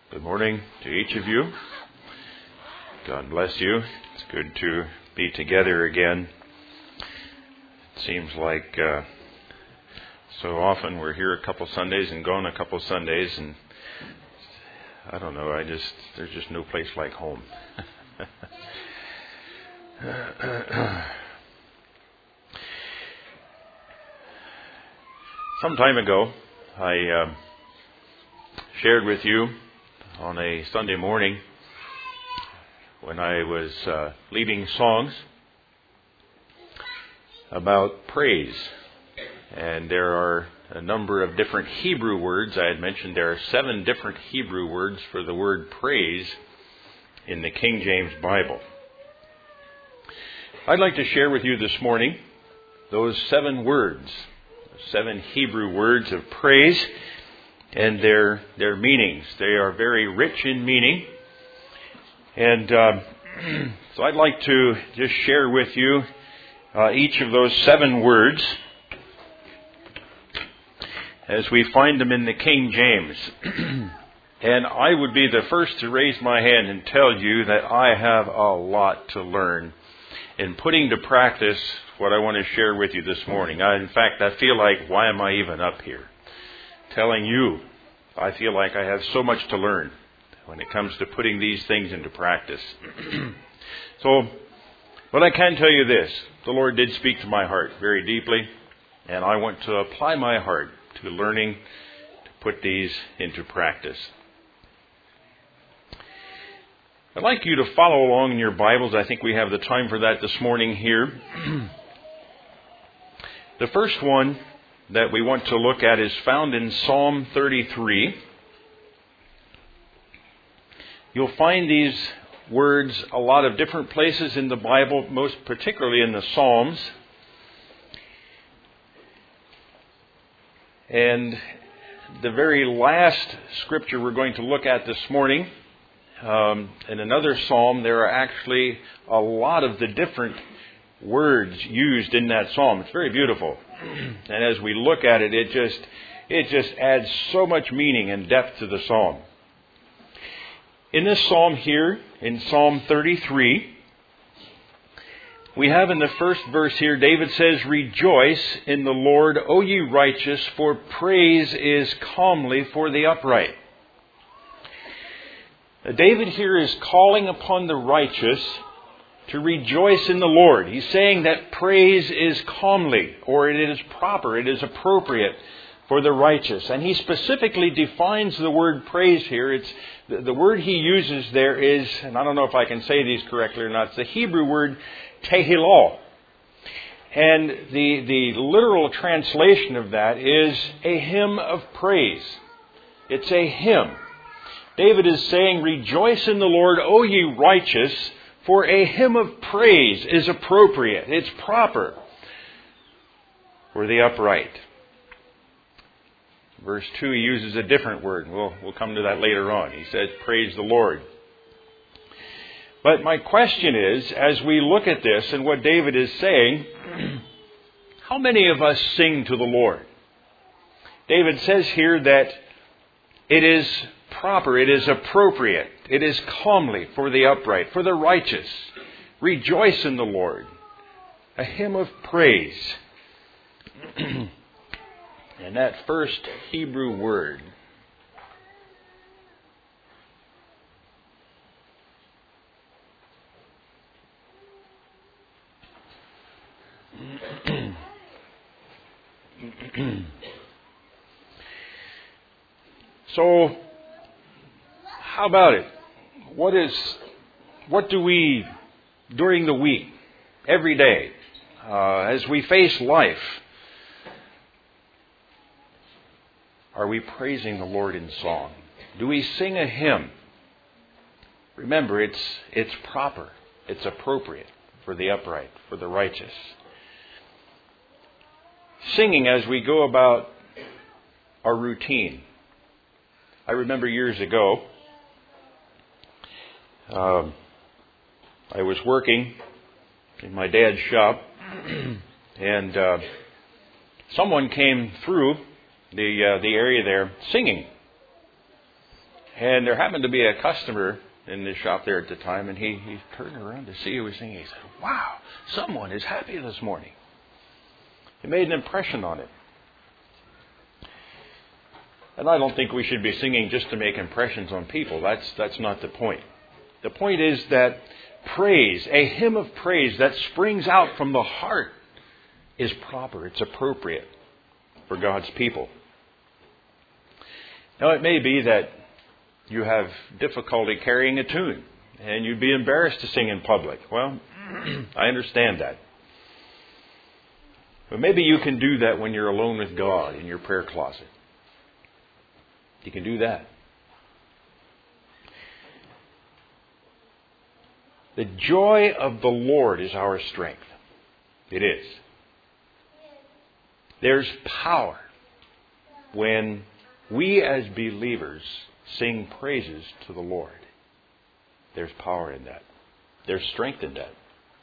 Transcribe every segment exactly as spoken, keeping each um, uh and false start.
Good morning to each of you. God bless you. It's good to be together again. It seems like uh, so often we're here a couple Sundays and gone a couple Sundays, and I don't know, I just, there's just no place like home. Some time ago, I uh, shared with you on a Sunday morning when I was uh, leading songs about praise. And there are a number of different Hebrew words. I had mentioned there are seven different Hebrew words for the word praise in the King James Bible. I'd like to share with you this morning those seven words, seven Hebrew words of praise, and their their meanings. They are very rich in meaning. And uh, so I'd like to just share with you uh, each of those seven words as we find them in the King James. And I would be the first to raise my hand and tell you that I have a lot to learn in putting to practice what I want to share with you this morning. I, in fact, I feel like, why am I even up here? Telling you, I feel like I have so much to learn when it comes to putting these things into practice. So, but I can tell you this, the Lord did speak to my heart very deeply, and I want to apply my heart to learning to put these into practice. I'd like you to follow along in your Bibles. I think we have the time for that this morning here. The first one that we want to look at is found in Psalm thirty-three. You'll find these words a lot of different places in the Bible, most particularly in the Psalms. And the very last scripture we're going to look at this morning, um, in another psalm, there are actually a lot of the different words used in that psalm. It's very beautiful. And as we look at it, it just it just adds so much meaning and depth to the psalm. In this psalm here, in Psalm thirty-three, we have in the first verse here, David says, "Rejoice in the Lord, O ye righteous, for praise is calmly for the upright." Now, David here is calling upon the righteous to rejoice in the Lord. He's saying that praise is calmly, or it is proper, it is appropriate for the righteous. And he specifically defines the word praise here. It's the, the word he uses there is, and I don't know if I can say these correctly or not, it's the Hebrew word tehillah. And the, the literal translation of that is a hymn of praise. It's a hymn. David is saying, "Rejoice in the Lord, O ye righteous, for a hymn of praise is appropriate. It's proper for the upright." Verse two, he uses a different word. We'll, we'll come to that later on. He says, "Praise the Lord." But my question is, as we look at this and what David is saying, how many of us sing to the Lord? David says here that it is proper, it is appropriate, it is calmly for the upright, for the righteous. Rejoice in the Lord. A hymn of praise. And that first Hebrew word, so how about it? What is, what do we, during the week, every day, uh, as we face life, are we praising the Lord in song? Do we sing a hymn? Remember, it's it's proper, it's appropriate for the upright, for the righteous. Singing as we go about our routine. I remember years ago, um, I was working in my dad's shop, and uh, someone came through the uh, the area there singing. And there happened to be a customer in the shop there at the time, and he, he turned around to see who was singing. He said, "Wow, someone is happy this morning." It made an impression on him. And I don't think we should be singing just to make impressions on people. That's that's not the point. The point is that praise, a hymn of praise that springs out from the heart, is proper. It's appropriate for God's people. Now, it may be that you have difficulty carrying a tune and you'd be embarrassed to sing in public. Well, I understand that. But maybe you can do that when you're alone with God in your prayer closet. You can do that. The joy of the Lord is our strength. It is. There's power when we as believers sing praises to the Lord. There's power in that. There's strength in that.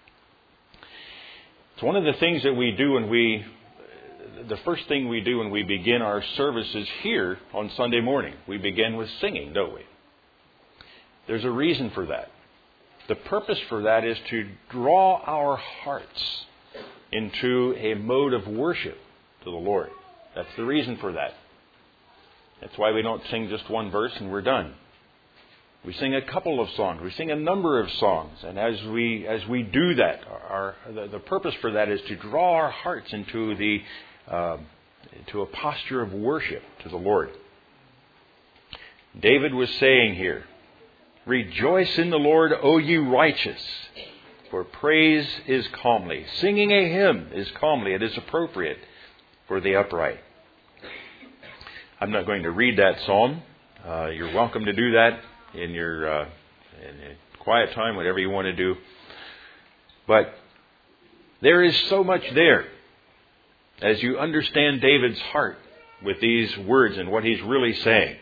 It's one of the things that we do when we, the first thing we do when we begin our services here on Sunday morning. We begin with singing, don't we? There's a reason for that. The purpose for that is to draw our hearts into a mode of worship to the Lord. That's the reason for that. That's why we don't sing just one verse and we're done. We sing a couple of songs. We sing a number of songs. And as we as we do that, our, the, the purpose for that is to draw our hearts into the uh, into a posture of worship to the Lord. David was saying here, "Rejoice in the Lord, O ye righteous, for praise is calmly." Singing a hymn is calmly. It is appropriate for the upright. I'm not going to read that psalm. Uh, you're welcome to do that in your uh, in a quiet time, whatever you want to do. But there is so much there as you understand David's heart with these words and what he's really saying.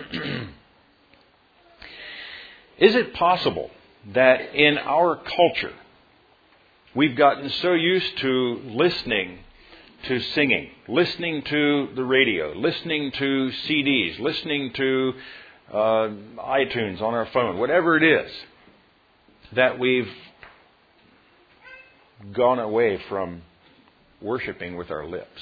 Is it possible that in our culture we've gotten so used to listening to singing, listening to the radio, listening to C Ds, listening to uh, iTunes on our phone, whatever it is, that we've gone away from worshiping with our lips?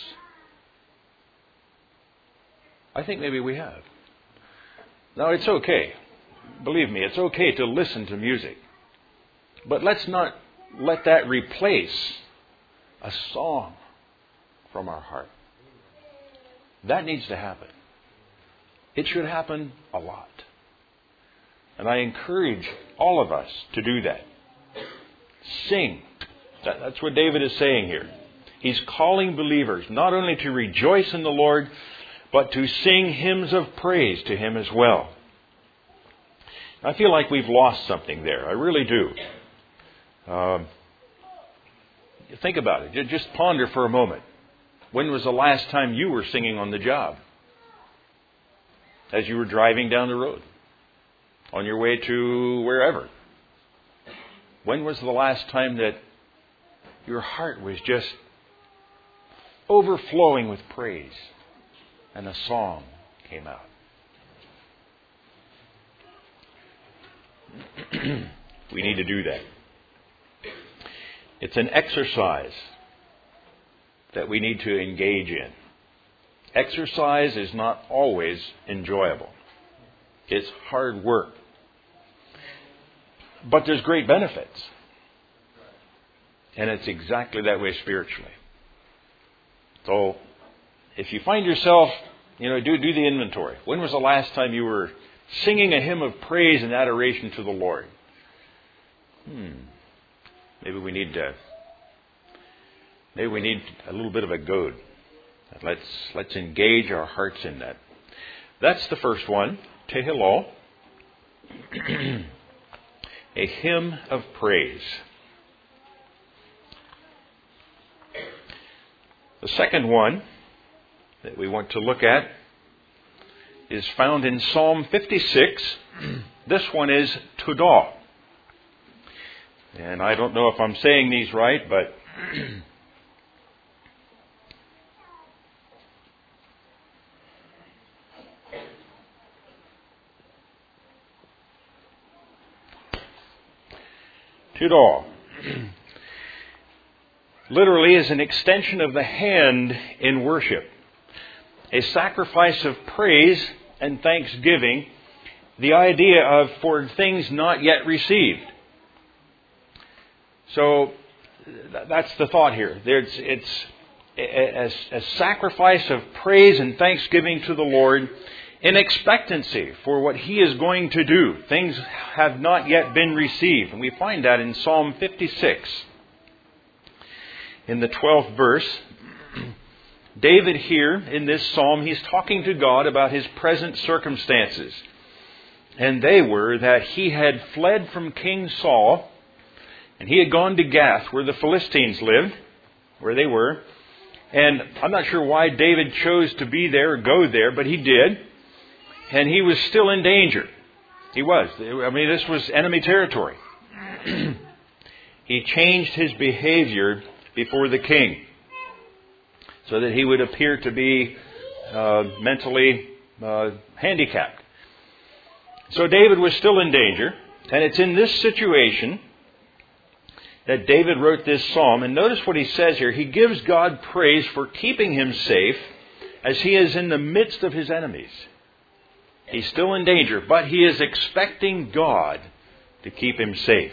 I think maybe we have. Now, it's okay. Believe me, it's okay to listen to music. But let's not let that replace a song from our heart. That needs to happen. It should happen a lot. And I encourage all of us to do that. Sing. That, that's what David is saying here. He's calling believers not only to rejoice in the Lord, but to sing hymns of praise to Him as well. I feel like we've lost something there. I really do. Um, think about it. Just ponder for a moment. When was the last time you were singing on the job? As you were driving down the road? On your way to wherever? When was the last time that your heart was just overflowing with praise and a song came out? We need to do that. It's an exercise that we need to engage in. Exercise is not always enjoyable. It's hard work. But there's great benefits. And it's exactly that way spiritually. So, if you find yourself, you know, do, do the inventory. When was the last time you were singing a hymn of praise and adoration to the Lord? Hmm. Maybe we need to, maybe we need a little bit of a goad. Let's let's engage our hearts in that. That's the first one, Tehillah, a hymn of praise. The second one that we want to look at is found in Psalm fifty-six. This one is Todah. And I don't know if I'm saying these right, but Tudah literally is an extension of the hand in worship. A sacrifice of praise and thanksgiving, the idea of for things not yet received. So that's the thought here. It's, it's a, a sacrifice of praise and thanksgiving to the Lord in expectancy for what He is going to do. Things have not yet been received. And we find that in Psalm fifty-six. In the twelfth verse, David here in this psalm, he's talking to God about his present circumstances. And they were that he had fled from King Saul, and he had gone to Gath, where the Philistines lived, where they were. And I'm not sure why David chose to be there or go there, but he did. And he was still in danger. He was. I mean, this was enemy territory. He changed his behavior before the king so that he would appear to be uh, mentally uh, handicapped. So David was still in danger. And it's in this situation that David wrote this psalm. And notice what he says here. He gives God praise for keeping him safe as he is in the midst of his enemies. He's still in danger, but he is expecting God to keep him safe.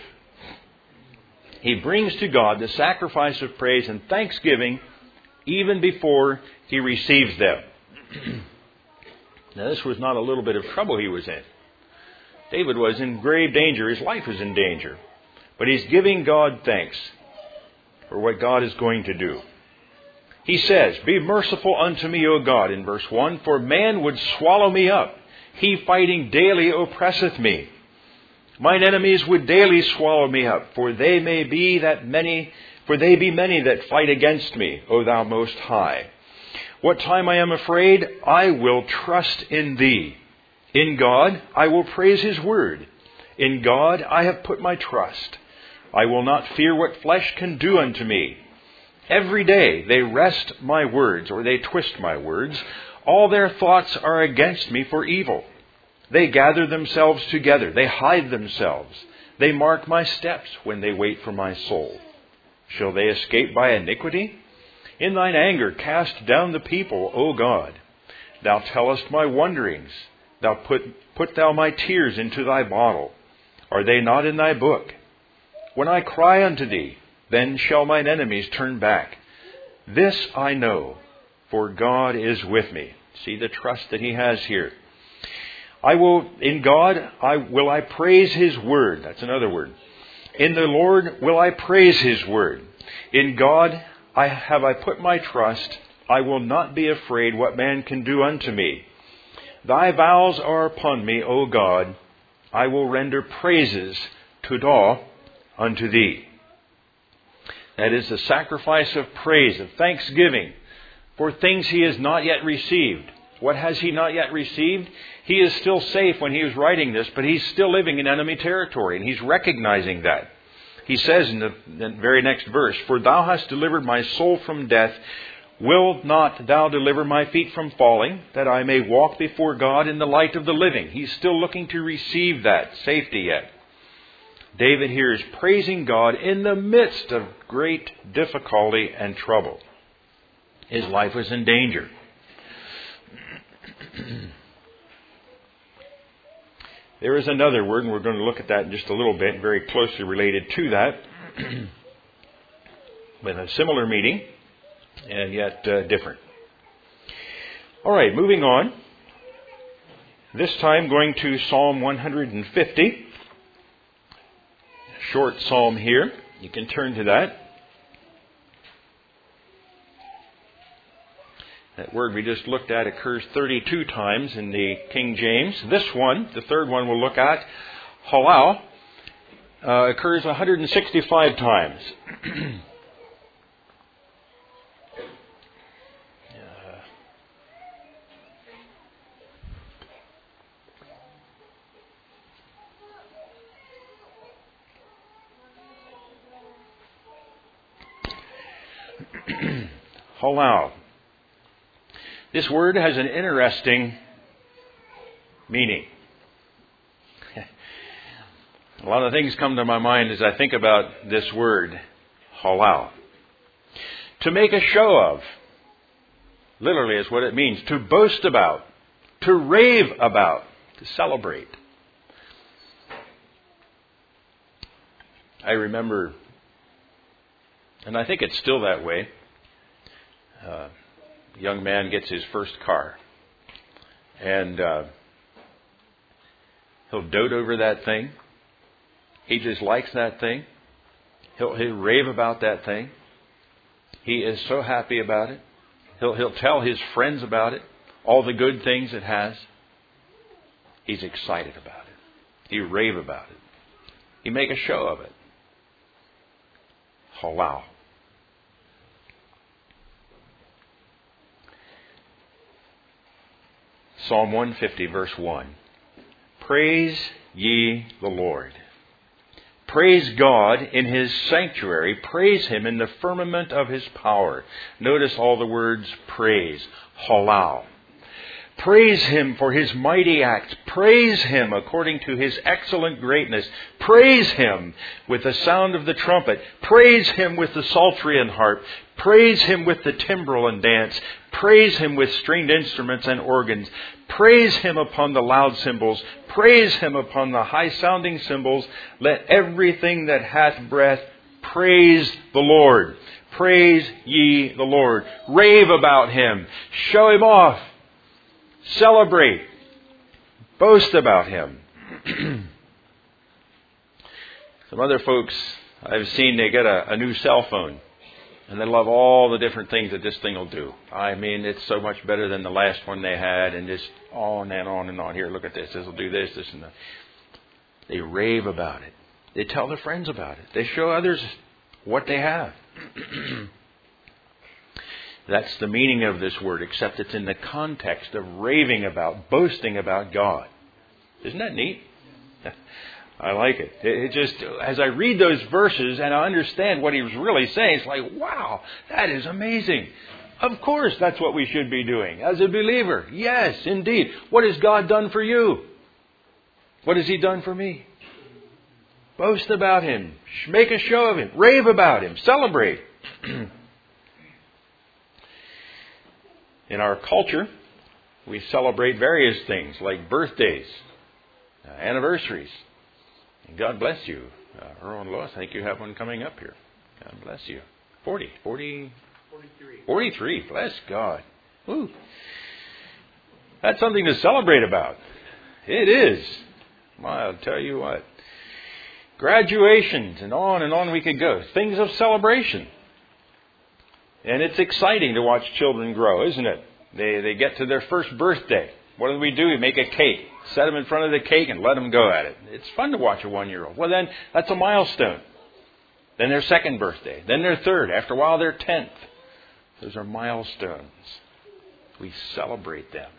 He brings to God the sacrifice of praise and thanksgiving even before he receives them. Now, this was not a little bit of trouble he was in. David was in grave danger. His life was in danger. But he's giving God thanks for what God is going to do. He says, "Be merciful unto me, O God," in verse one, "for man would swallow me up. He fighting daily oppresseth me. Mine enemies would daily swallow me up, for they may be that many, for they be many that fight against me, O thou most high. What time I am afraid, I will trust in thee. In God I will praise his word. In God I have put my trust. I will not fear what flesh can do unto me. Every day they wrest my words, or they twist my words. All their thoughts are against me for evil. They gather themselves together. They hide themselves. They mark my steps when they wait for my soul. Shall they escape by iniquity? In thine anger cast down the people, O God. Thou tellest my wanderings. Thou put, put thou my tears into thy bottle. Are they not in thy book? When I cry unto thee, then shall mine enemies turn back. This I know, for God is with me." See the trust that he has here. I will, in God, I will I praise his word. That's another word. In the Lord will I praise his word. In God I have I put my trust. I will not be afraid what man can do unto me. Thy vows are upon me, O God. I will render praises to unto thee. That is the sacrifice of praise, of thanksgiving for things he has not yet received. What has he not yet received? He is still safe when he was writing this, but he's still living in enemy territory, and he's recognizing that. He says in the, the very next verse, "For thou hast delivered my soul from death. Wilt not thou deliver my feet from falling, that I may walk before God in the light of the living?" He's still looking to receive that safety yet. David here is praising God in the midst of great difficulty and trouble. His life was in danger. There is another word, and we're going to look at that in just a little bit, very closely related to that, with a similar meaning, and yet uh, different. All right, moving on. This time going to Psalm one hundred fifty. Short psalm here. You can turn to that. That word we just looked at occurs thirty-two times in the King James. This one, the third one we'll look at, halal, uh, occurs one hundred sixty-five times. Halal. This word has an interesting meaning. A lot of things come to my mind as I think about this word, halal. To make a show of, literally is what it means. To boast about, to rave about, to celebrate. I remember, and I think it's still that way, uh, a young man gets his first car. And uh, he'll dote over that thing. He just likes that thing. He'll, he'll rave about that thing. He is so happy about it. He'll, he'll tell his friends about it, all the good things it has. He's excited about it. He rave about it. He make a show of it. Halal. Psalm one fifty, verse one. Praise ye the Lord. Praise God in His sanctuary. Praise Him in the firmament of His power. Notice all the words praise. Halal. Praise Him for His mighty acts. Praise Him according to His excellent greatness. Praise Him with the sound of the trumpet. Praise Him with the psaltery and harp. Praise Him with the timbrel and dance. Praise Him with stringed instruments and organs. Praise Him upon the loud cymbals. Praise Him upon the high-sounding cymbals. Let everything that hath breath praise the Lord. Praise ye the Lord. Rave about Him. Show Him off. Celebrate. Boast about Him. Some other folks I've seen, they get a, a new cell phone. And they love all the different things that this thing will do. I mean, it's so much better than the last one they had. And just on and on and on. Here, look at this. This will do this, this and that. They rave about it. They tell their friends about it. They show others what they have. That's the meaning of this word, except it's in the context of raving about, boasting about God. Isn't that neat? I like it. It just, as I read those verses and I understand what he was really saying, it's like, wow, that is amazing. Of course, that's what we should be doing as a believer. Yes, indeed. What has God done for you? What has He done for me? Boast about Him. Make a show of Him. Rave about Him. Celebrate. In our culture, we celebrate various things like birthdays, uh, anniversaries. And God bless you. Uh, Earl and Lois, I think you have one coming up here. God bless you. forty, forty, forty-three. forty-three. Bless God. Woo. That's something to celebrate about. It is. Well, I'll tell you what. Graduations and on and on we could go. Things of celebration. And it's exciting to watch children grow, isn't it? They they get to their first birthday. What do we do? We make a cake. Set them in front of the cake and let them go at it. It's fun to watch a one-year-old. Well, then that's a milestone. Then their second birthday. Then their third. After a while, their tenth. Those are milestones. We celebrate them.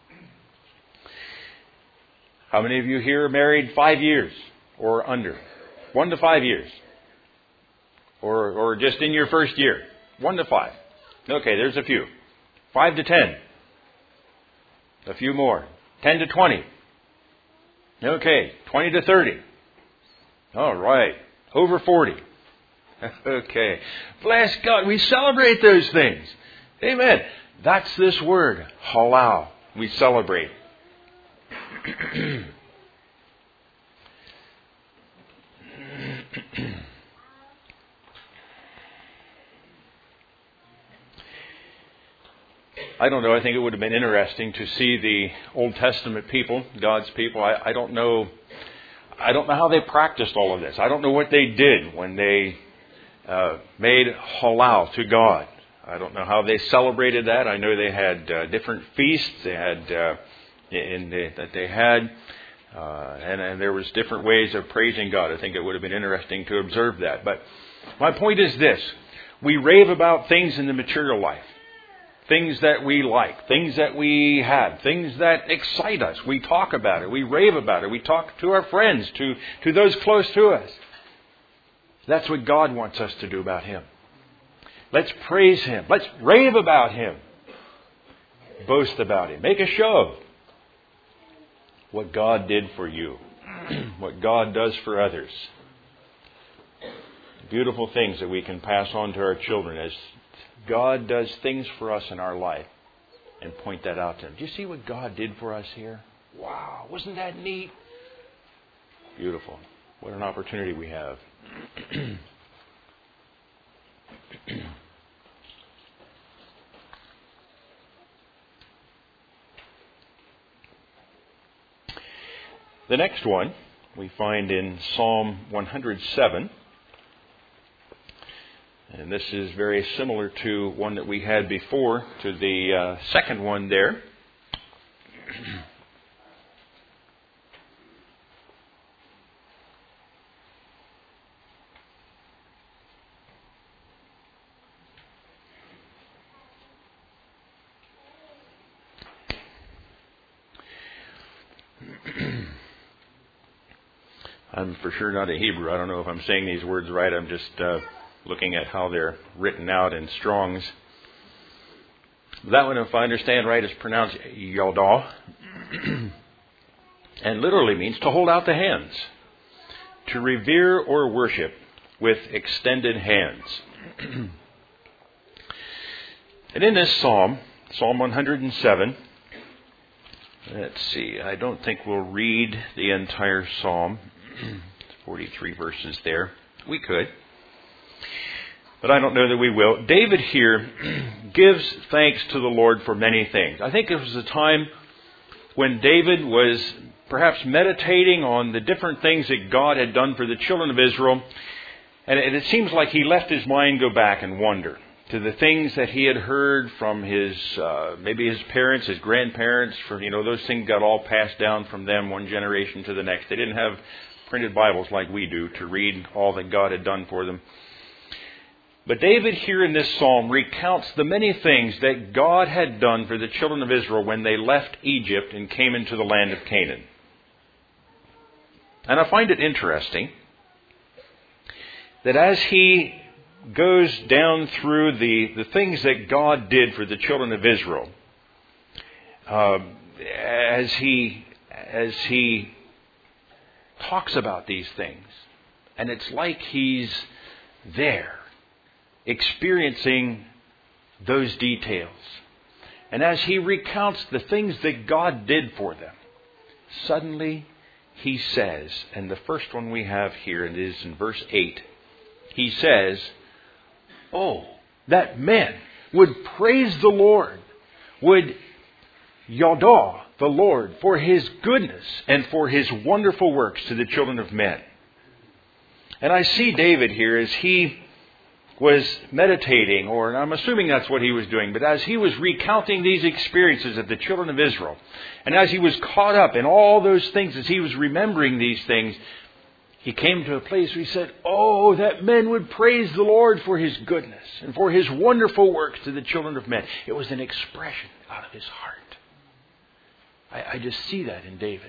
How many of you here are married five years or under? One to five years. Or, or just in your first year. One to five. Okay, there's a few. Five to ten. A few more. Ten to twenty. Okay, twenty to thirty. All right. Over forty. Okay. Bless God. We celebrate those things. Amen. That's this word, halal. We celebrate. I don't know. I think it would have been interesting to see the Old Testament people, God's people. I, I don't know. I don't know how they practiced all of this. I don't know what they did when they uh, made halal to God. I don't know how they celebrated that. I know they had uh, different feasts. They had uh, in the, that they had, uh, and, and there was different ways of praising God. I think it would have been interesting to observe that. But my point is this: we rave about things in the material life. Things that we like, things that we have, things that excite us. We talk about it. We rave about it. We talk to our friends, to, to those close to us. That's what God wants us to do about Him. Let's praise Him. Let's rave about Him. Boast about Him. Make a show of what God did for you. what God does for others. Beautiful things that we can pass on to our children as God does things for us in our life and point that out to them. Do you see what God did for us here? Wow, wasn't that neat? Beautiful. What an opportunity we have. The next one we find in Psalm one hundred seven. And this is very similar to one that we had before, to the uh, second one there. I'm for sure not a Hebrew. I don't know if I'm saying these words right. I'm just uh, looking at how they're written out in Strong's. That one, if I understand right, is pronounced Yodah. And literally means to hold out the hands. To revere or worship with extended hands. And in this psalm, Psalm one hundred seven, let's see, I don't think we'll read the entire psalm. forty-three verses there. We could. But I don't know that we will. David here gives thanks to the Lord for many things. I think it was a time when David was perhaps meditating on the different things that God had done for the children of Israel. And it seems like he left his mind go back and wonder to the things that he had heard from his, uh, maybe his parents, his grandparents. For, you know, those things got all passed down from them one generation to the next. They didn't have printed Bibles like we do to read all that God had done for them. But David here in this psalm recounts the many things that God had done for the children of Israel when they left Egypt and came into the land of Canaan. And I find it interesting that as he goes down through the, the things that God did for the children of Israel, uh, as he as he talks about these things, and it's like he's there, experiencing those details. And as he recounts the things that God did for them, suddenly he says, and the first one we have here, it is in verse eight, he says, "Oh, that men would praise the Lord, would Yodah the Lord for His goodness and for His wonderful works to the children of men." And I see David here as he was meditating, or I'm assuming that's what he was doing, but as he was recounting these experiences of the children of Israel, and as he was caught up in all those things, as he was remembering these things, he came to a place where he said, "Oh, that men would praise the Lord for His goodness and for His wonderful works to the children of men." It was an expression out of his heart. I, I just see that in David.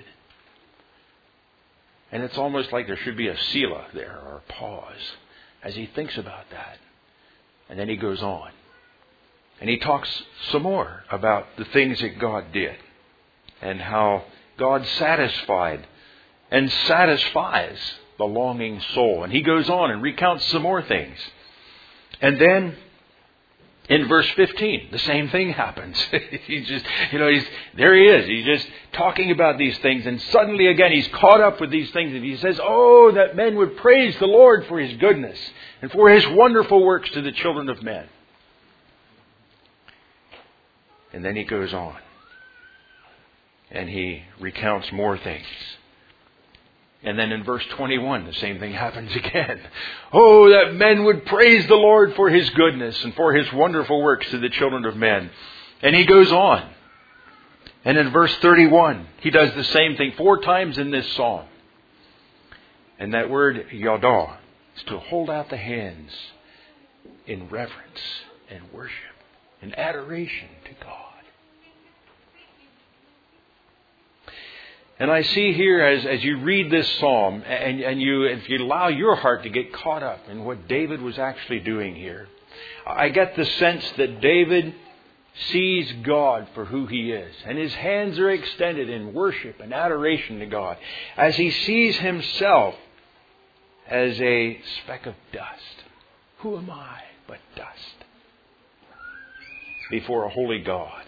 And it's almost like there should be a selah there, or a pause, as he thinks about that. And then he goes on. And he talks some more about the things that God did, and how God satisfied and satisfies the longing soul. And he goes on and recounts some more things. And then in verse fifteen, the same thing happens. he's just, you know, he's there he is. He's just talking about these things. And suddenly again, he's caught up with these things. And he says, "Oh, that men would praise the Lord for His goodness and for His wonderful works to the children of men." And then he goes on. And he recounts more things. And then in verse twenty-one, the same thing happens again. "Oh, that men would praise the Lord for His goodness and for His wonderful works to the children of men." And he goes on. And in verse thirty-one, he does the same thing four times in this psalm. And that word Yodah is to hold out the hands in reverence and worship and adoration to God. And I see here, as, as you read this psalm, and, and you, if you allow your heart to get caught up in what David was actually doing here, I get the sense that David sees God for who He is, and his hands are extended in worship and adoration to God, as he sees himself as a speck of dust. Who am I but dust before a holy God?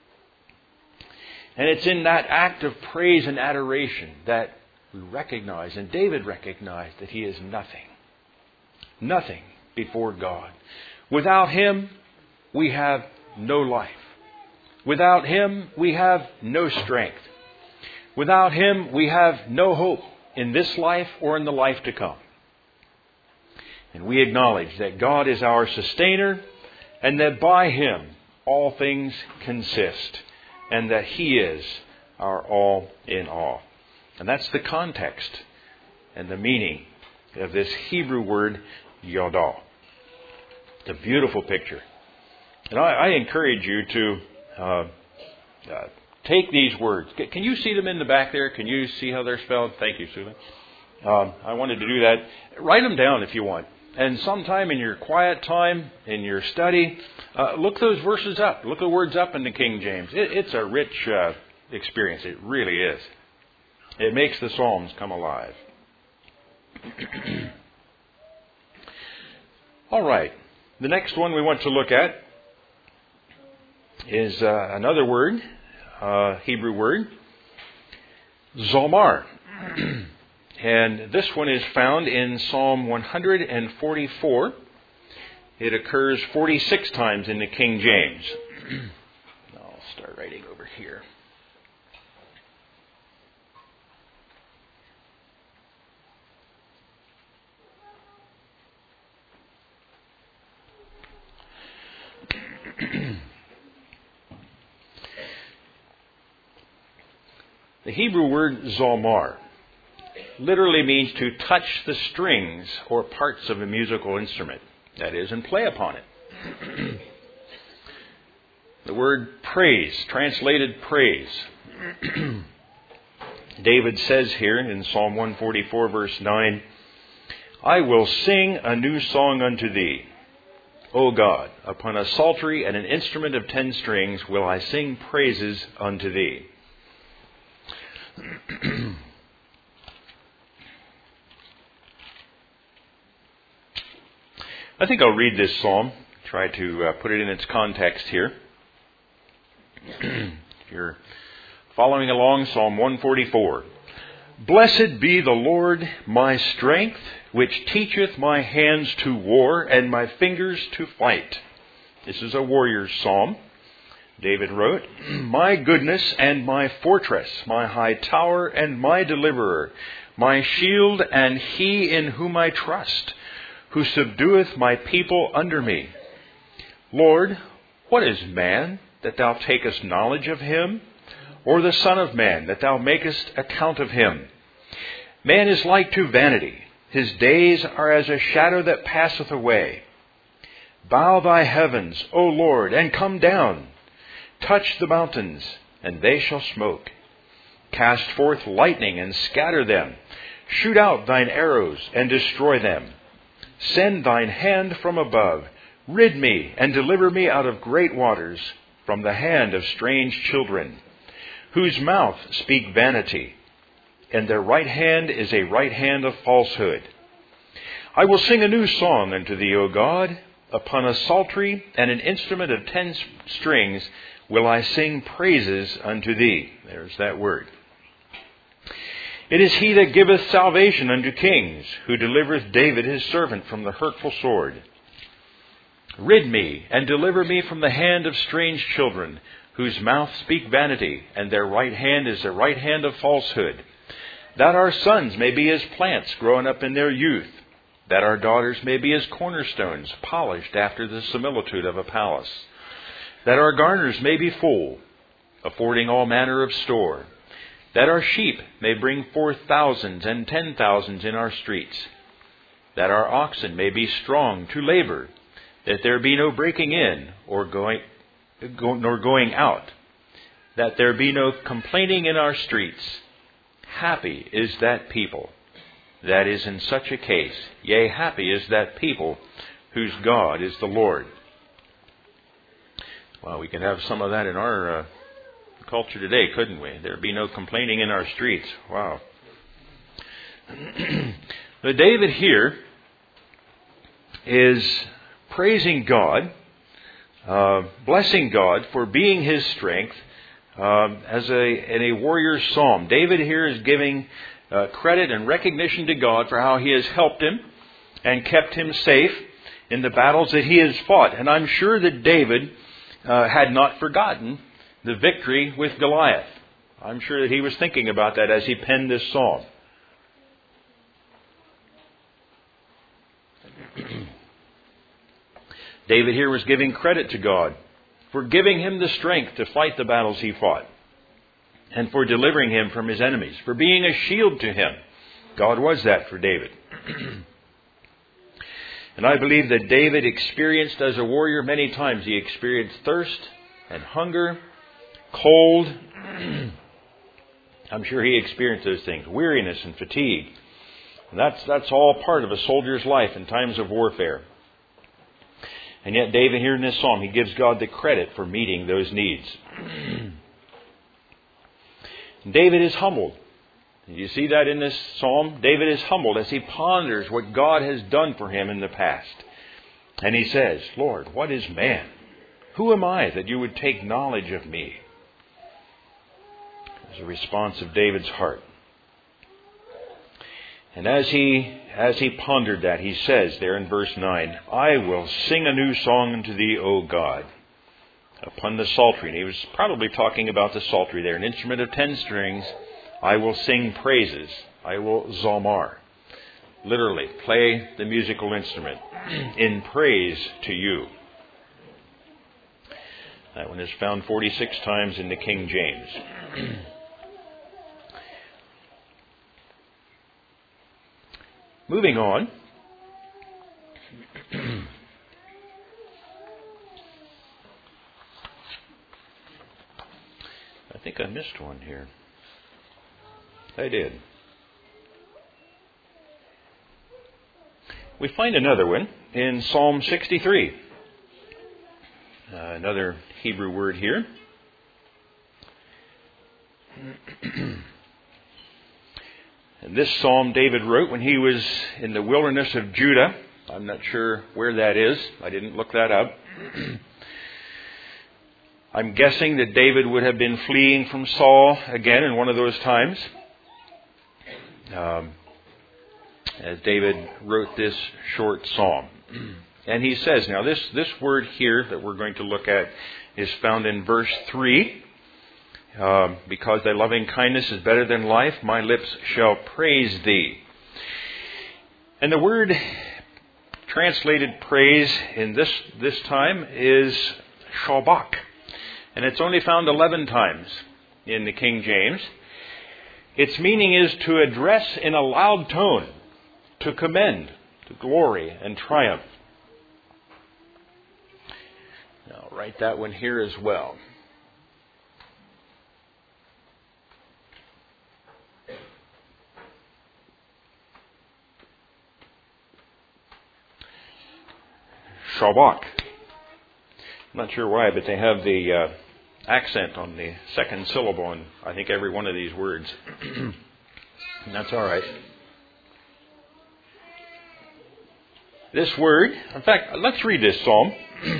And it's in that act of praise and adoration that we recognize, and David recognized, that he is nothing. Nothing before God. Without Him, we have no life. Without Him, we have no strength. Without Him, we have no hope in this life or in the life to come. And we acknowledge that God is our sustainer, and that by Him all things consist, and that He is our all in all. And that's the context and the meaning of this Hebrew word, Yada. It's a beautiful picture. And I, I encourage you to uh, uh, take these words. Can you see them in the back there? Can you see how they're spelled? Thank you, Susan. Um, I wanted to do that. Write them down if you want. And sometime in your quiet time, in your study, uh, look those verses up. Look the words up in the King James. It, it's a rich uh, experience. It really is. It makes the Psalms come alive. All right. The next one we want to look at is uh, another word, uh, Hebrew word, Zomar. And this one is found in Psalm one forty-four. It occurs forty-six times in the King James. I'll start writing over here. The Hebrew word Zomar literally means to touch the strings or parts of a musical instrument, that is, and play upon it. The word praise, translated praise. David says here in Psalm one forty-four, verse nine, I will sing a new song unto thee. O God, upon a psaltery and an instrument of ten strings will I sing praises unto thee. I think I'll read this psalm, try to uh, put it in its context here. If you're following along, Psalm one forty-four. Blessed be the Lord my strength, which teacheth my hands to war and my fingers to fight. This is a warrior's psalm. David wrote, my goodness and my fortress, my high tower and my deliverer, my shield and he in whom I trust, who subdueth my people under me. Lord, what is man, that thou takest knowledge of him? Or the son of man, that thou makest account of him? Man is like to vanity. His days are as a shadow that passeth away. Bow thy heavens, O Lord, and come down. Touch the mountains, and they shall smoke. Cast forth lightning, and scatter them. Shoot out thine arrows, and destroy them. Send thine hand from above. Rid me, and deliver me out of great waters, from the hand of strange children, whose mouth speak vanity, and their right hand is a right hand of falsehood. I will sing a new song unto thee, O God. Upon a psaltery and an instrument of ten strings will I sing praises unto thee. There's that word. It is he that giveth salvation unto kings, who delivereth David his servant from the hurtful sword. Rid me, and deliver me from the hand of strange children, whose mouth speak vanity, and their right hand is the right hand of falsehood. That our sons may be as plants growing up in their youth, that our daughters may be as cornerstones, polished after the similitude of a palace. That our garners may be full, affording all manner of store. That our sheep may bring forth thousands and ten thousands in our streets. That our oxen may be strong to labor, that there be no breaking in or going, nor going out. That there be no complaining in our streets. Happy is that people that is in such a case. Yea, happy is that people whose God is the Lord. Well, we could have some of that in our uh, culture today, couldn't we? There'd be no complaining in our streets. Wow. But David here is praising God, uh, blessing God for being his strength uh, as a in a warrior's psalm. David here is giving uh, credit and recognition to God for how he has helped him and kept him safe in the battles that he has fought. And I'm sure that David uh, had not forgotten the victory with Goliath. I'm sure that he was thinking about that as he penned this psalm. David here was giving credit to God for giving him the strength to fight the battles he fought and for delivering him from his enemies, for being a shield to him. God was that for David. And I believe that David experienced as a warrior many times. He experienced thirst and hunger, cold. I'm sure he experienced those things, weariness and fatigue. And that's, that's all part of a soldier's life in times of warfare. And yet David here in this psalm, he gives God the credit for meeting those needs. David is humbled. Did you see that in this psalm? David is humbled as he ponders what God has done for him in the past. And he says, Lord, what is man? Who am I that you would take knowledge of me? As a response of David's heart. And as he as he pondered that, he says there in verse nine, I will sing a new song unto thee, O God, upon the psaltery. And he was probably talking about the psaltery there, an instrument of ten strings. I will sing praises. I will zamar. Literally, play the musical instrument in praise to you. That one is found forty-six times in the King James. Moving on. I think I missed one here. I did. We find another one in Psalm sixty-three. Uh, another Hebrew word here. And this psalm David wrote when he was in the wilderness of Judah. I'm not sure where that is. I didn't look that up. I'm guessing that David would have been fleeing from Saul again in one of those times. Um, as David wrote this short psalm. And he says, now this, this word here that we're going to look at is found in verse three. Um, because thy loving kindness is better than life, my lips shall praise thee. And the word translated praise in this, this time is shabak. And it's only found eleven times in the King James. Its meaning is to address in a loud tone, to commend, to glory and triumph. Now, I'll write that one here as well. Shabak. I'm not sure why, but they have the uh, accent on the second syllable in, I think, every one of these words. And that's all right. This word, in fact, let's read this psalm.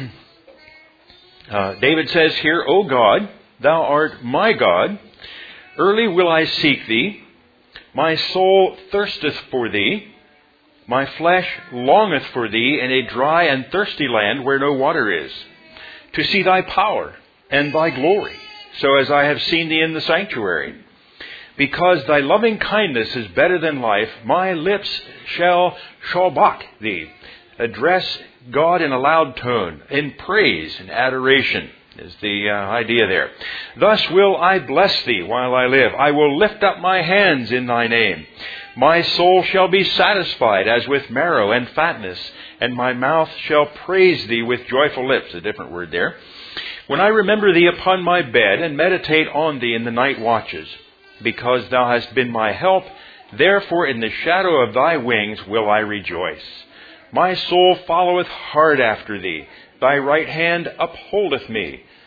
uh, David says here, O God, thou art my God. Early will I seek thee. My soul thirsteth for thee. My flesh longeth for thee in a dry and thirsty land where no water is, to see thy power and thy glory, so as I have seen thee in the sanctuary. Because thy loving kindness is better than life, my lips shall shabak thee. Address God in a loud tone, in praise and adoration is the uh, idea there. Thus will I bless thee while I live. I will lift up my hands in thy name. My soul shall be satisfied as with marrow and fatness, and my mouth shall praise thee with joyful lips. A different word there. When I remember thee upon my bed and meditate on thee in the night watches, because thou hast been my help, therefore in the shadow of thy wings will I rejoice. My soul followeth hard after thee. Thy right hand upholdeth me.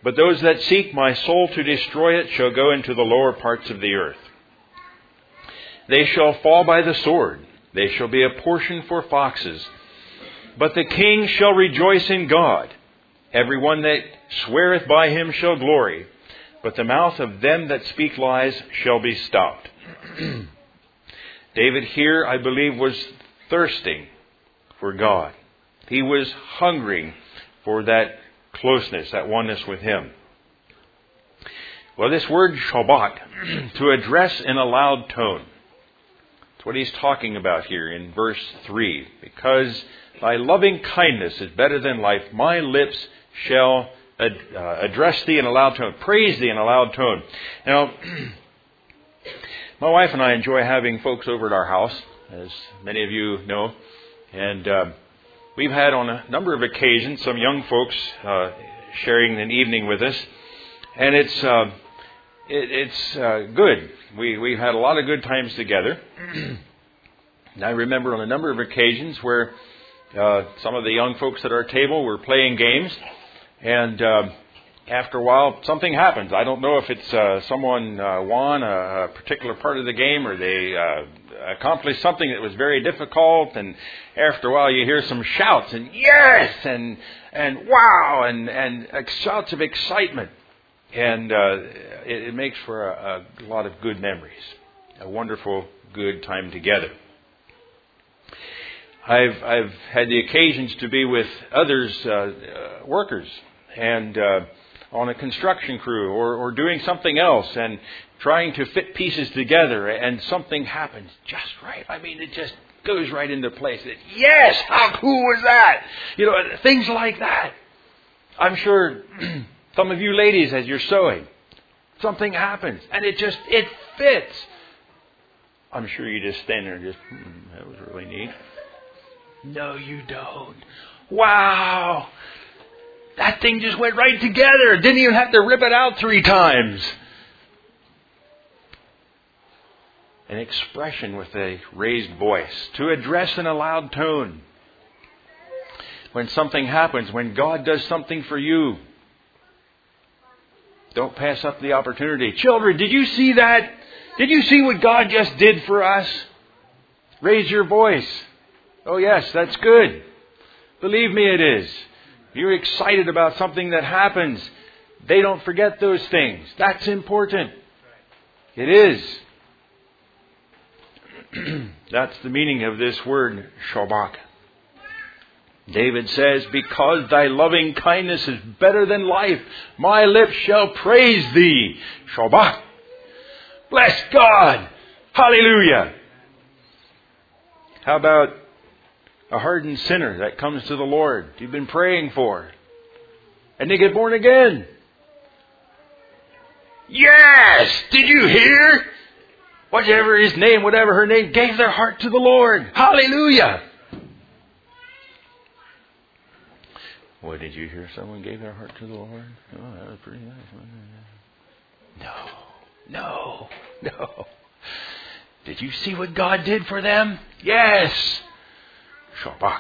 But those that seek my soul to destroy it shall go into the lower parts of the earth. They shall fall by the sword. They shall be a portion for foxes. But the king shall rejoice in God. Every one that sweareth by him shall glory. But the mouth of them that speak lies shall be stopped. David here, I believe, was thirsting for God. He was hungering for that closeness, that oneness with Him. Well, this word shabak, to address in a loud tone. That's what he's talking about here in verse three. Because thy loving kindness is better than life, my lips shall ad- uh, address thee in a loud tone, praise thee in a loud tone. Now, my wife and I enjoy having folks over at our house, as many of you know. And uh, we've had on a number of occasions some young folks uh, sharing an evening with us. And it's uh, it, it's uh, good. We, we've had a lot of good times together. And I remember on a number of occasions where uh, some of the young folks at our table were playing games. And uh, after a while, something happens. I don't know if it's uh, someone uh, won a, a particular part of the game or they uh, accomplished something that was very difficult. And after a while, you hear some shouts and yes and and wow and, and shouts of excitement. And uh, it, it makes for a, a lot of good memories, a wonderful, good time together. I've I've had the occasions to be with others, uh, uh, workers, and uh, on a construction crew or, or doing something else and trying to fit pieces together, and something happens just right. I mean, it just goes right into place. It, yes, how cool was that? You know, things like that. I'm sure some of you ladies, as you're sewing, something happens and it just, it fits. I'm sure you just stand there and just, hmm, that was really neat. No, you don't. Wow. That thing just went right together. Didn't even have to rip it out three times. An expression with a raised voice. To address in a loud tone. When something happens, when God does something for you, don't pass up the opportunity. Children, did you see that? Did you see what God just did for us? Raise your voice. Oh yes, that's good. Believe me, it is. You're excited about something that happens. They don't forget those things. That's important. It is. That's the meaning of this word, shabak. David says, because thy loving kindness is better than life, my lips shall praise thee. Shabak. Bless God. Hallelujah. How about a hardened sinner that comes to the Lord you've been praying for, and they get born again? Yes! Did you hear? Whatever his name, whatever her name, gave their heart to the Lord. Hallelujah! What, did you hear someone gave their heart to the Lord? Oh, that was pretty nice. No, no, no. Did you see what God did for them? Yes! Shabak.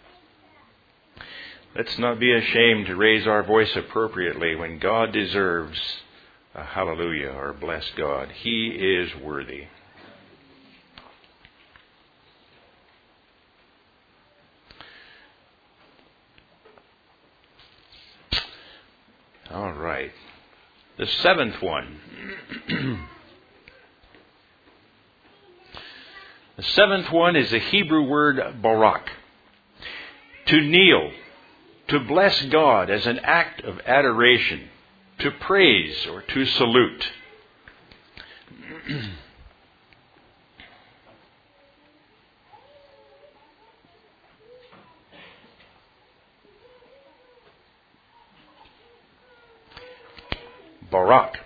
Let's not be ashamed to raise our voice appropriately when God deserves a hallelujah or bless God. He is worthy. All right. The seventh one. The seventh one is the Hebrew word barak. To kneel, to bless God as an act of adoration, to praise or to salute. Barak.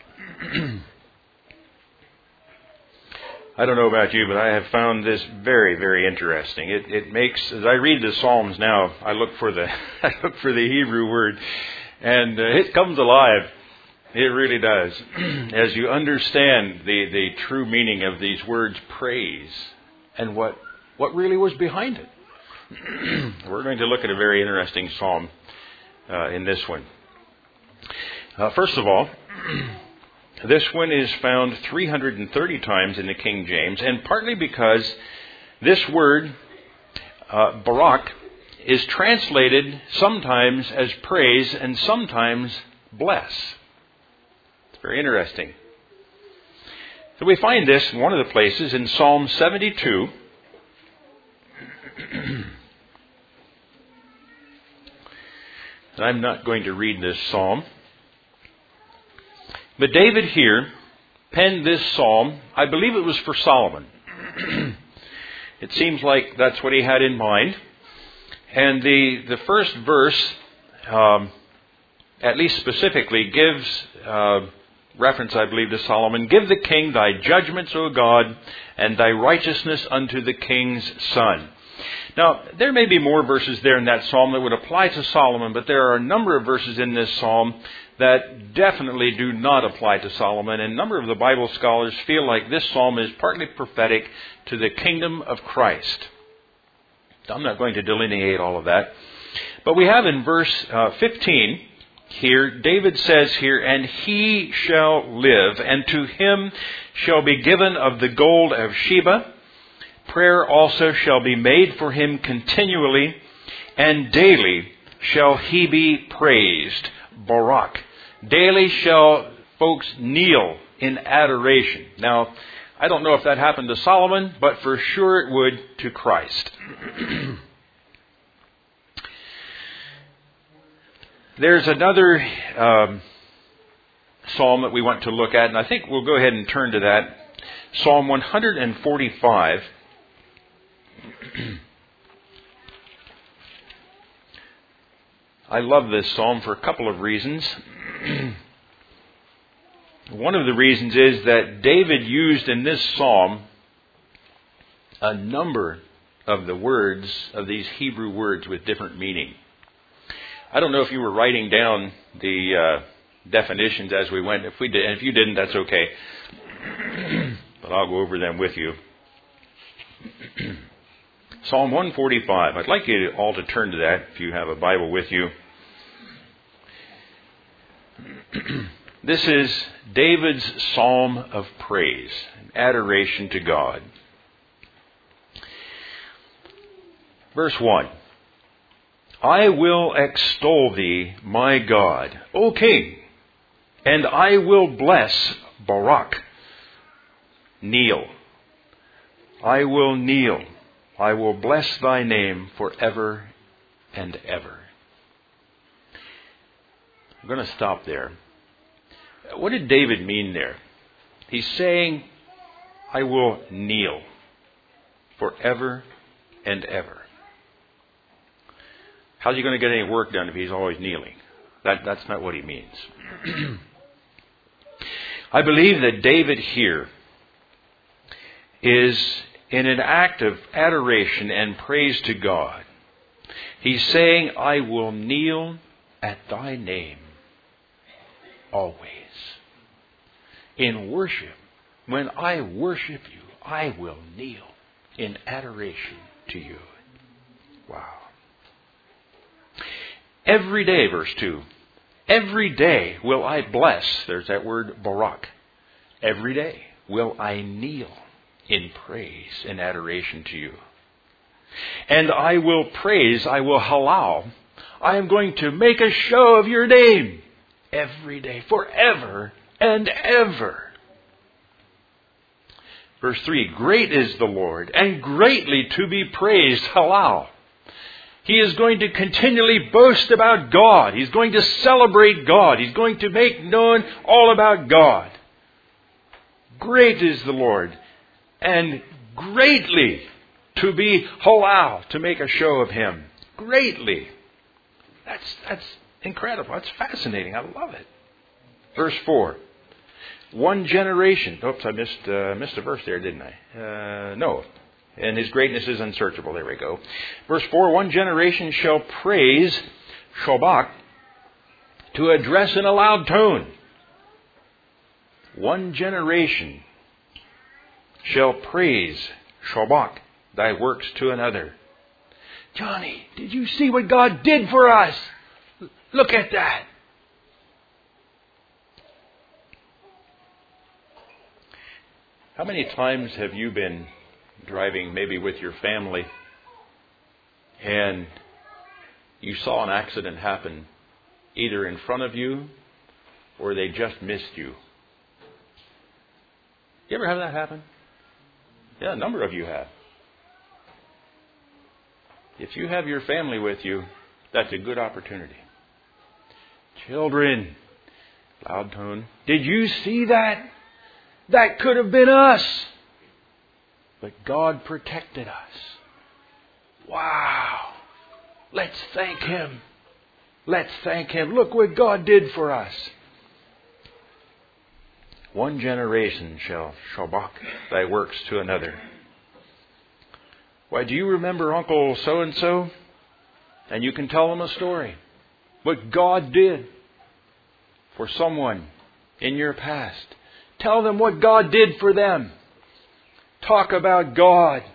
I don't know about you, but I have found this very, very interesting. It, it makes, as I read the Psalms now, I look for the, I look for the Hebrew word, and uh, it comes alive. It really does. As you understand the, the true meaning of these words, praise, and what, what really was behind it. We're going to look at a very interesting psalm uh, in this one. Uh, first of all, this one is found three hundred thirty times in the King James, and partly because this word, uh, barak, is translated sometimes as praise and sometimes bless. It's very interesting. So we find this in one of the places in Psalm seventy-two. And I'm not going to read this psalm. But David here penned this psalm. I believe it was for Solomon. It seems like that's what he had in mind. And the, the first verse, um, at least specifically, gives uh, reference, I believe, to Solomon. Give the king thy judgments, O God, and thy righteousness unto the king's son. Now, there may be more verses there in that psalm that would apply to Solomon, but there are a number of verses in this psalm that definitely do not apply to Solomon. And a number of the Bible scholars feel like this psalm is partly prophetic to the kingdom of Christ. I'm not going to delineate all of that. But we have in verse uh, fifteen here, David says here, and he shall live, and to him shall be given of the gold of Sheba. Prayer also shall be made for him continually, and daily shall he be praised. Barak. Daily shall folks kneel in adoration. Now, I don't know if that happened to Solomon, but for sure it would to Christ. There's another um, psalm that we want to look at, and I think we'll go ahead and turn to that. Psalm one forty-five. I love this psalm for a couple of reasons. One of the reasons is that David used in this psalm a number of the words, of these Hebrew words with different meaning. I don't know if you were writing down the uh, definitions as we went. If we did, and if you didn't, that's okay. But I'll go over them with you. Psalm one forty-five. I'd like you all to turn to that if you have a Bible with you. This is David's psalm of praise and adoration to God. Verse one. I will extol thee, my God, O King, and I will bless Barak. Kneel. I will kneel. I will bless thy name forever and ever. I'm going to stop there. What did David mean there? He's saying, I will kneel forever and ever. How's he going to get any work done if he's always kneeling? That, that's not what he means. I believe that David here is in an act of adoration and praise to God. He's saying, I will kneel at thy name always. In worship, when I worship you, I will kneel in adoration to you. Wow. Every day, verse two, every day will I bless, there's that word barak. Every day will I kneel in praise and adoration to you. And I will praise, I will halal. I am going to make a show of your name every day, forever and ever. Verse three, great is the Lord, and greatly to be praised, halal. He is going to continually boast about God. He's going to celebrate God. He's going to make known all about God. Great is the Lord, and greatly to be halal, to make a show of Him. Greatly. That's, that's incredible. That's fascinating. I love it. Verse four. One generation. Oops, I missed, uh, missed a verse there, didn't I? Uh, no. And His greatness is unsearchable. There we go. Verse four, one generation shall praise Shobach to address in a loud tone. One generation shall praise Shobach, thy works to another. Johnny, did you see what God did for us? Look at that. How many times have you been driving maybe with your family and you saw an accident happen either in front of you or they just missed you? You ever have that happen? Yeah, a number of you have. If you have your family with you, that's a good opportunity. Children, loud tone, did you see that? That could have been us. But God protected us. Wow. Let's thank Him. Let's thank Him. Look what God did for us. One generation shall shabak thy works to another. Why, do you remember Uncle so-and-so? And you can tell them a story. What God did for someone in your past. Tell them what God did for them. Talk about God.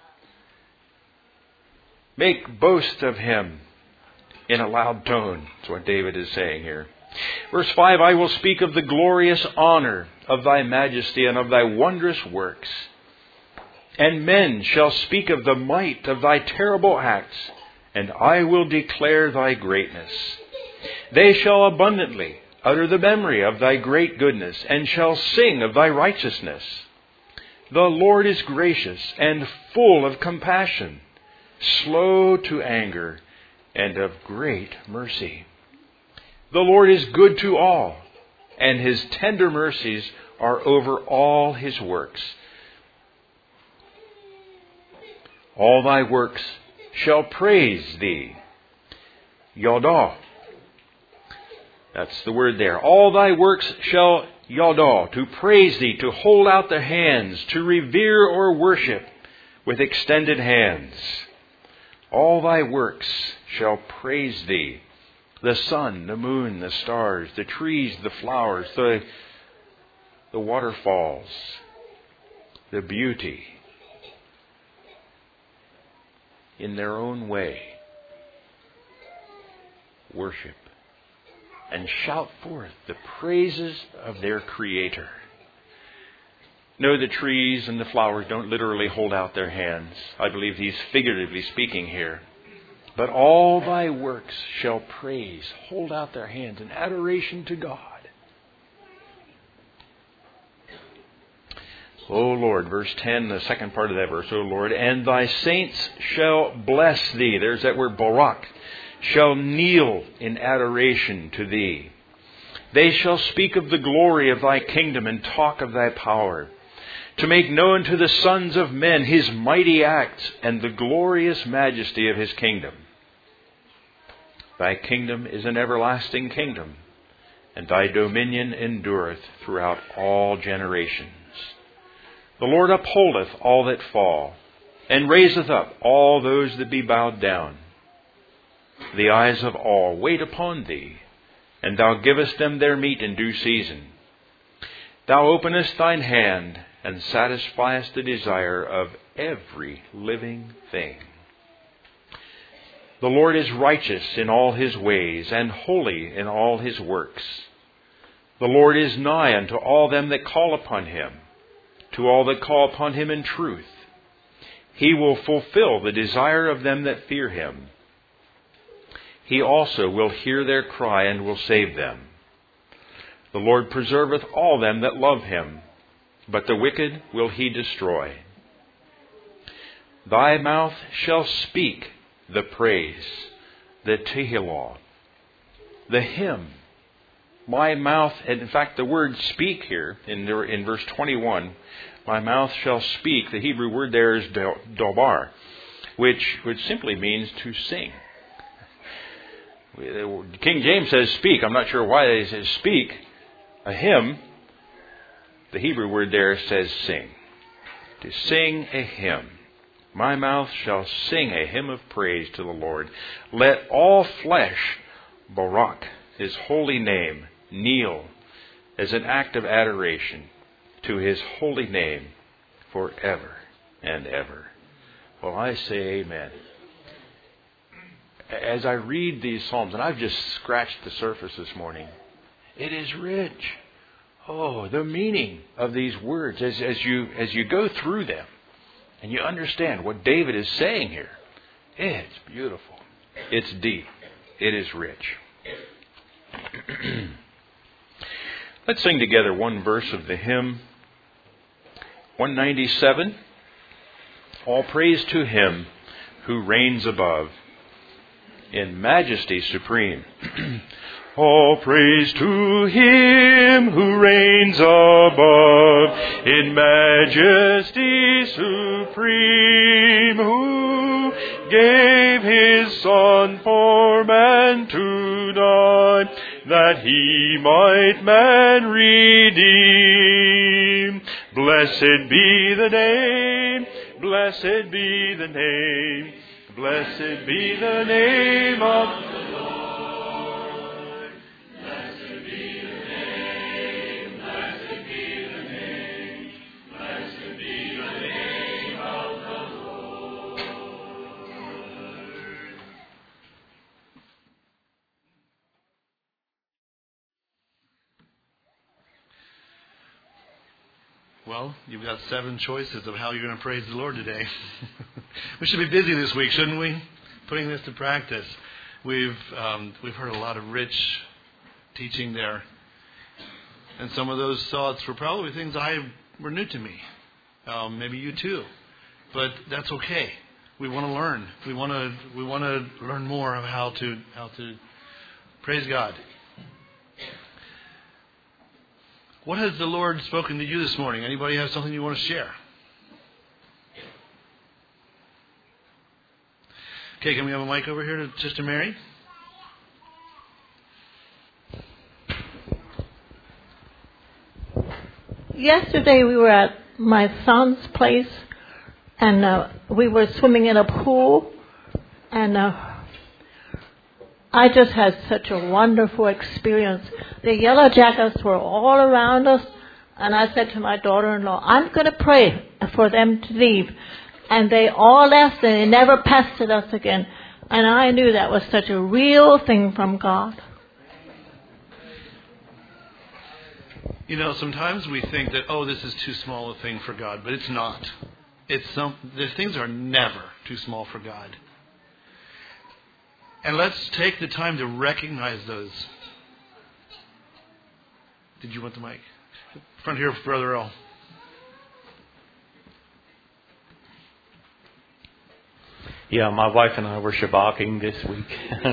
Make boast of Him in a loud tone. That's what David is saying here. Verse five, I will speak of the glorious honor of thy majesty and of thy wondrous works. And men shall speak of the might of thy terrible acts, and I will declare thy greatness. They shall abundantly utter the memory of thy great goodness, and shall sing of thy righteousness. The Lord is gracious and full of compassion, slow to anger, and of great mercy. The Lord is good to all, and His tender mercies are over all His works. All thy works shall praise thee. Yodah. That's the word there. All thy works shall yodah, to praise thee, to hold out the hands, to revere or worship with extended hands. All thy works shall praise thee. The sun, the moon, the stars, the trees, the flowers, the, the waterfalls, the beauty. In their own way, worship and shout forth the praises of their Creator. No, the trees and the flowers don't literally hold out their hands. I believe He's figuratively speaking here. But all thy works shall praise, hold out their hands in adoration to God. O Lord, verse ten, the second part of that verse, O Lord, and thy saints shall bless thee. There's that word barak. Shall kneel in adoration to thee. They shall speak of the glory of thy kingdom and talk of thy power, to make known to the sons of men His mighty acts and the glorious majesty of His kingdom. Thy kingdom is an everlasting kingdom, and thy dominion endureth throughout all generations. The Lord upholdeth all that fall, and raiseth up all those that be bowed down. The eyes of all wait upon thee, and thou givest them their meat in due season. Thou openest thine hand, and satisfiest the desire of every living thing. The Lord is righteous in all His ways, and holy in all His works. The Lord is nigh unto all them that call upon Him, to all that call upon Him in truth. He will fulfill the desire of them that fear Him. He also will hear their cry and will save them. The Lord preserveth all them that love Him, but the wicked will He destroy. Thy mouth shall speak the praise, the Tehillah, the hymn. My mouth, and in fact the word speak here, in, the, in verse twenty-one, my mouth shall speak. The Hebrew word there is dobar, which, which simply means to sing. King James says speak. I'm not sure why they say speak. A hymn, the Hebrew word there says sing. To sing a hymn. My mouth shall sing a hymn of praise to the Lord. Let all flesh, barak, His holy name, kneel as an act of adoration to His holy name forever and ever. Well, I say amen. As I read these Psalms, and I've just scratched the surface this morning, it is rich. Oh, the meaning of these words as, as you as you go through them and you understand what David is saying here. It's beautiful. It's deep. It is rich. Let's sing together one verse of the hymn. one ninety-seven. All praise to Him who reigns above in majesty supreme. All praise to Him who reigns above in majesty supreme, who gave His Son for man to die, that He might man redeem. Blessed be the name, blessed be the name, blessed be the name of the Lord. Blessed be the name, blessed be the name, blessed be the name of the Lord. Well, you've got seven choices of how you're going to praise the Lord today. We should be busy this week, shouldn't we? Putting this to practice. We've um, we've heard a lot of rich teaching there, and some of those thoughts were probably things I were new to me. Um, maybe you too, but that's okay. We want to learn. We want to we want to learn more of how to how to praise God. What has the Lord spoken to you this morning? Anybody have something you want to share? Okay, can we have a mic over here to Sister Mary? Yesterday we were at my son's place, and uh, we were swimming in a pool, and uh, I just had such a wonderful experience. The yellow jackets were all around us, and I said to my daughter-in-law, I'm going to pray for them to leave. And they all left, and they never pestered us again. And I knew that was such a real thing from God. You know, sometimes we think that, oh, this is too small a thing for God, but it's not. It's some. The things are never too small for God. And let's take the time to recognize those. Did you want the mic? Front here, Brother Earl. Yeah, my wife and I were shabaking this week.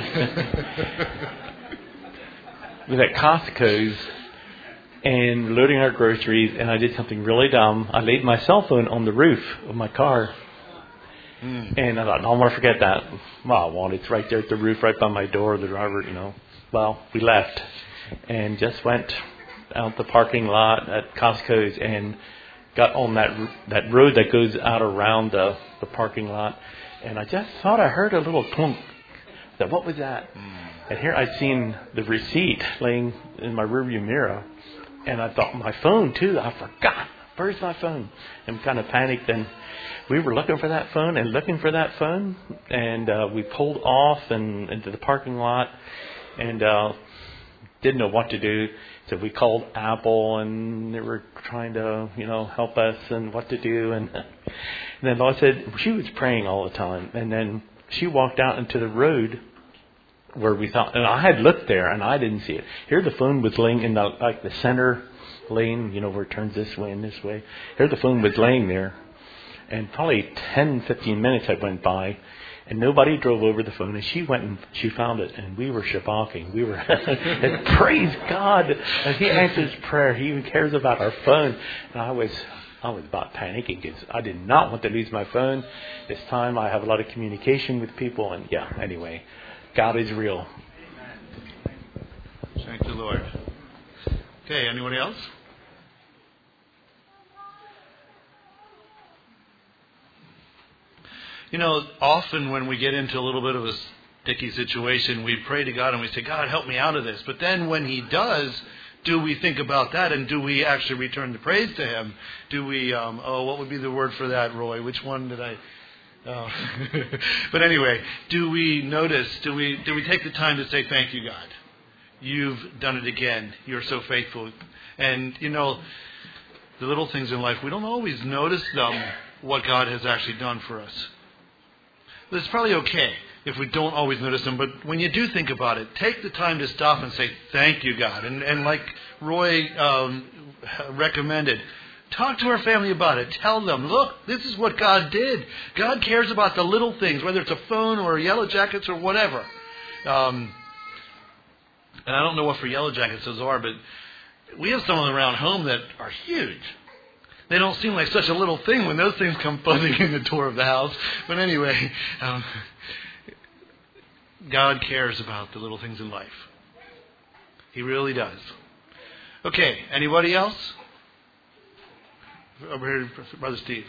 We were at Costco's and loading our groceries, and I did something really dumb. I laid my cell phone on the roof of my car. Mm. And I thought, no, I'm going to forget that. Well, I won't. It's right there at the roof, right by my door. The driver, you know. Well, we left and just went out the parking lot at Costco's and got on that that road that goes out around the, the parking lot. And I just thought I heard a little clunk. I thought, what was that? Mm. And here I'd seen the receipt laying in my rearview mirror. And I thought, my phone, too. I forgot. Where's my phone? And kind of panicked. And we were looking for that phone and looking for that phone. And uh, we pulled off and into the parking lot and uh, didn't know what to do. So we called Apple, and they were trying to, you know, help us and what to do. And, and then Laura said she was praying all the time. And then she walked out into the road where we thought, and I had looked there and I didn't see it. Here the phone was laying in the like the center lane, you know, where it turns this way and this way. Here the phone was laying there, and probably ten, fifteen minutes had went by, and nobody drove over the phone. And she went and she found it, and we were shabaking. We were, and praise God, and He answers prayer. He even cares about our phone. And I was, I was about panicking because I did not want to lose my phone. This time I have a lot of communication with people, and yeah. Anyway, God is real. Thank the Lord. Okay, anyone else? You know, often when we get into a little bit of a sticky situation, we pray to God and we say, God, help me out of this. But then when He does, do we think about that, and do we actually return the praise to Him? Do we, um, oh, what would be the word for that, Roy? Which one did I... Oh. But anyway, do we notice, do we do we take the time to say, thank you, God? you've done it again. You're so faithful. And, you know, the little things in life, we don't always notice them, what God has actually done for us. It's probably okay if we don't always notice them, but when you do think about it, take the time to stop and say, thank you, God. And, and like Roy um, recommended, talk to our family about it. Tell them, look, this is what God did. God cares about the little things, whether it's a phone or Yellow Jackets or whatever. Um, and I don't know what for Yellow Jackets those are, but we have some around home that are huge. They don't seem like such a little thing when those things come buzzing in the door of the house. But anyway, um, God cares about the little things in life. He really does. Okay, anybody else? Over here, Brother Steve.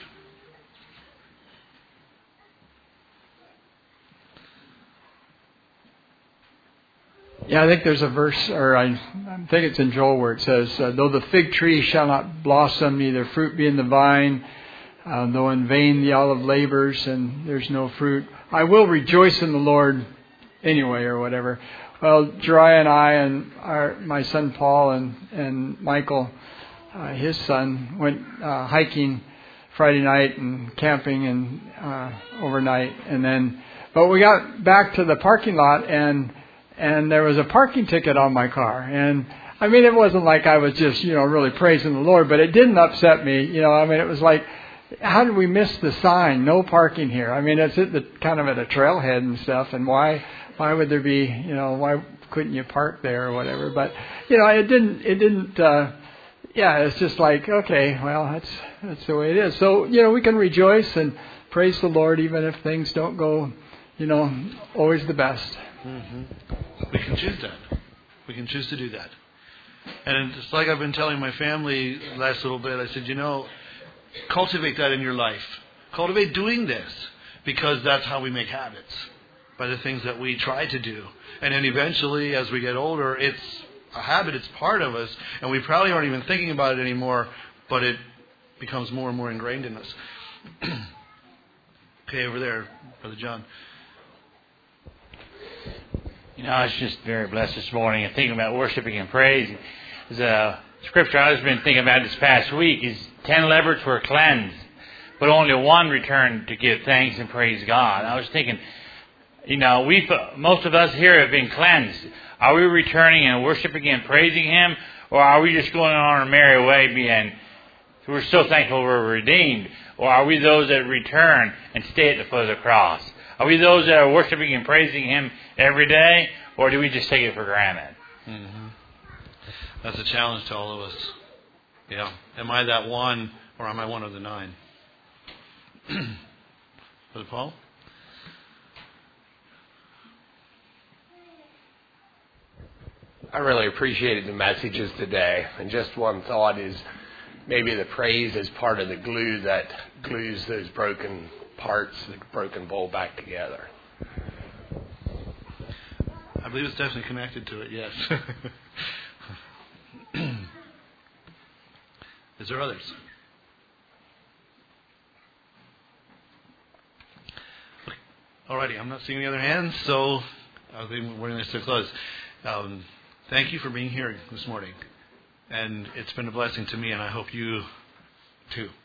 Yeah, I think there's a verse, or I, I think it's in Joel, where it says, uh, though the fig tree shall not blossom, neither fruit be in the vine, uh, though in vain the olive labors and there's no fruit, I will rejoice in the Lord anyway, or whatever. Well, Jeriah and I and our, my son Paul and, and Michael, uh, his son, went uh, hiking Friday night and camping and uh, overnight. And then, but we got back to the parking lot, and and there was a parking ticket on my car. And I mean, it wasn't like I was just, you know, really praising the Lord, but it didn't upset me. You know, I mean, it was like, how did we miss the sign? No parking here. I mean, it's at the kind of at a trailhead and stuff. And why, why would there be, you know, why couldn't you park there or whatever? But, you know, it didn't, it didn't, uh, yeah, it's just like, okay, well, that's, that's the way it is. So, you know, we can rejoice and praise the Lord even if things don't go, you know, always the best. Mm-hmm. We can choose that. We can choose to do that. And it's like I've been telling my family last little bit, I said, you know, cultivate that in your life. Cultivate doing this, because that's how we make habits, by the things that we try to do. And then eventually, as we get older, it's a habit, it's part of us, and we probably aren't even thinking about it anymore, but it becomes more and more ingrained in us. Okay, over there, Brother John. You know, I was just very blessed this morning and thinking about worshiping and praise. There's a scripture I've been thinking about this past week is ten lepers were cleansed, but only one returned to give thanks and praise God. I was thinking, you know, we most of us here have been cleansed. Are we returning and worshiping and praising Him, or are we just going on our merry way being, we're so thankful we're redeemed, or are we those that return and stay at the foot of the cross? Are we those that are worshiping and praising Him every day, or do we just take it for granted? Mm-hmm. That's a challenge to all of us. Yeah. Am I that one, or am I one of the nine? Brother Paul? I really appreciated the messages today. And just one thought is maybe the praise is part of the glue that glues those broken parts, the broken bowl back together. I believe it's definitely connected to it, yes. Is there others? Alrighty, I'm not seeing any other hands, so I think we're going to close. Um, thank you for being here this morning. And it's been a blessing to me, and I hope you too.